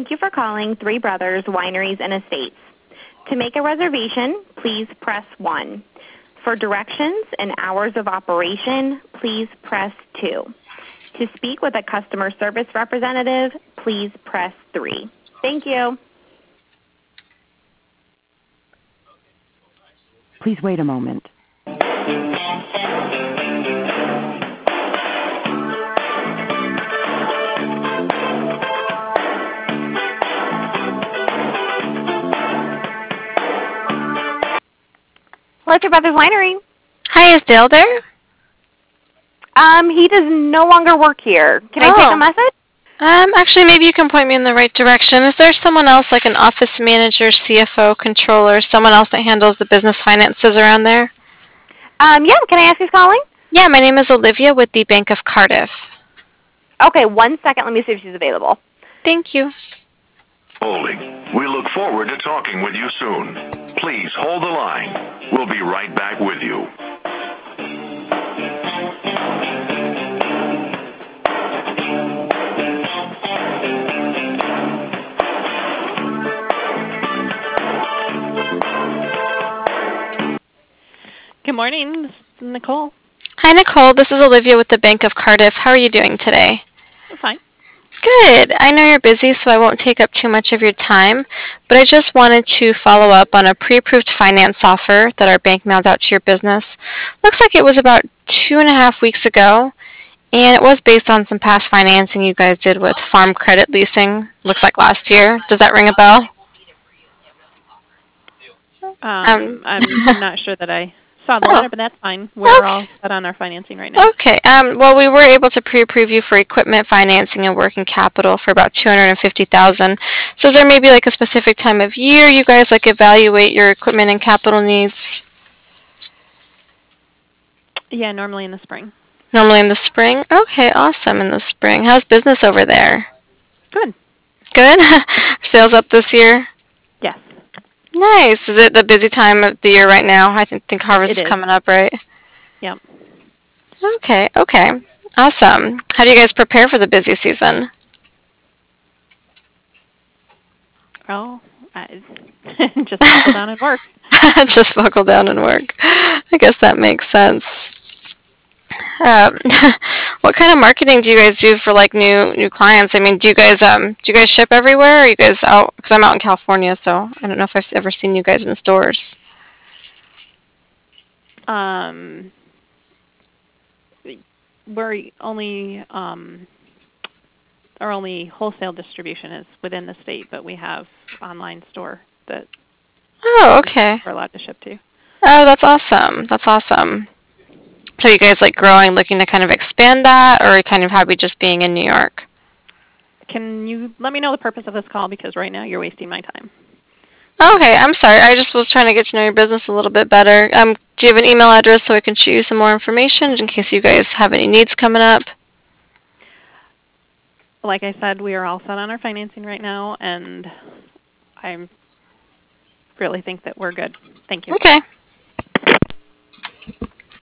Thank you for calling Three Brothers Wineries and Estates. To make a reservation, please press 1. For directions and hours of operation, please press 2. To speak with a customer service representative, please press 3. Thank you. Please wait a moment. Hello, Three Brothers Winery. Hi, is Dale there? He does no longer work here. Can I take a message? Actually, maybe you can point me in the right direction. Is there someone else, like an office manager, CFO, controller, someone else that handles the business finances around there? Yeah, can I ask who's calling? Yeah, my name is Olivia with the Bank of Cardiff. Okay, 1 second. Let me see if she's available. Thank you. Holding. We look forward to talking with you soon. Please hold the line. We'll be right back with you. Good morning, this is Nicole. Hi, Nicole. This is Olivia with the Bank of Cardiff. How are you doing today? I'm fine. Good. I know you're busy, so I won't take up too much of your time, but I just wanted to follow up on a pre-approved finance offer that our bank mailed out to your business. Looks like it was about 2.5 weeks ago, and it was based on some past financing you guys did with Farm Credit Leasing, looks like last year. Does that ring a bell? I'm not sure that I saw the letter, but that's fine. We're all set on our financing right now. Okay. Well, we were able to pre-approve you for equipment financing and working capital for about $250,000. So is there maybe like a specific time of year you guys like evaluate your equipment and capital needs? Yeah, normally in the spring. Normally in the spring? Okay, awesome, in the spring. How's business over there? Good. Good? Sales up this year? Yes. Nice. Is it the busy time of the year right now? I think harvest is coming up, right? Yep. Okay, okay. Awesome. How do you guys prepare for the busy season? Oh, just buckle down and work. Just buckle down and work. I guess that makes sense. What kind of marketing do you guys do for like new clients? I mean, do you guys ship everywhere? Or are you guys out? Because I'm out in California, so I don't know if I've ever seen you guys in stores. We're only our only wholesale distribution is within the state, but we have online store that we're allowed to ship to. Oh, that's awesome. That's awesome. So you guys like growing, looking to kind of expand that, or are you kind of happy just being in New York? Can you let me know the purpose of this call, because right now you're wasting my time. Okay, I'm sorry. I just was trying to get to know your business a little bit better. Do you have an email address so I can shoot you some more information in case you guys have any needs coming up? Like I said, we are all set on our financing right now, and I really think that we're good. Thank you. Okay.